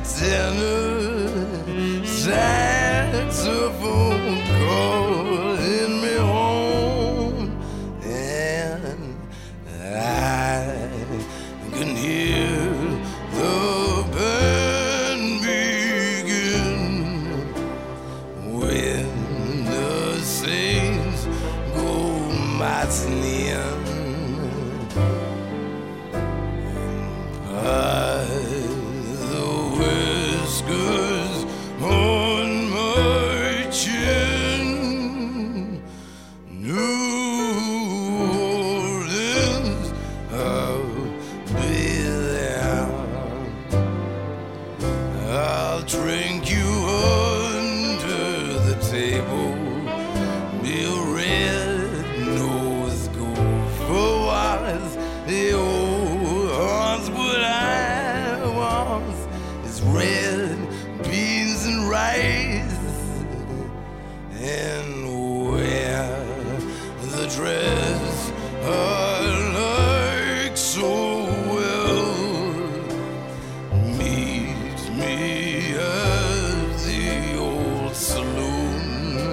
tenor saxophone calling me home, and I can hear the band begin when the saints go marching in. By the whiskers on my chin, New Orleans, I'll be there. I'll drink you under the table, be a red-nosed gopher wise, the old horse what I want is red beans and rice, and wear the dress I like so well. Meet me at the old saloon.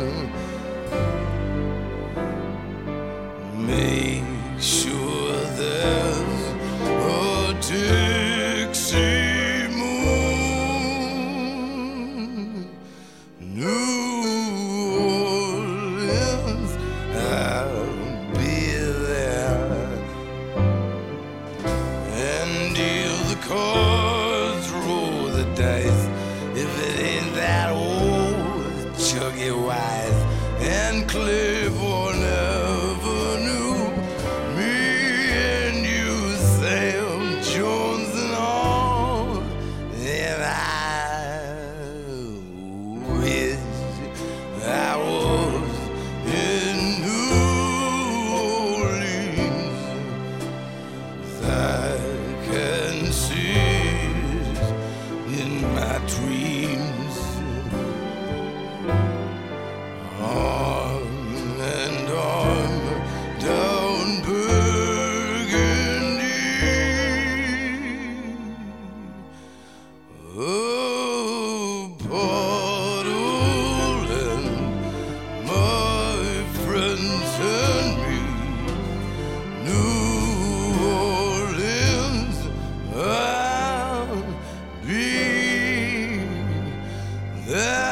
Make sure there's a Dixie moon. New Orleans, I'll be there, and deal the cards, roll the dice. If it ain't that old Chuggy Wise and Claiborne Avenue, me and you, Sam Jones and all, and I wish I was in New Orleans. I can see it in my dreams. On and on down Burgundy. Oh, Portland, my friends and me. New Orleans, I'll be there.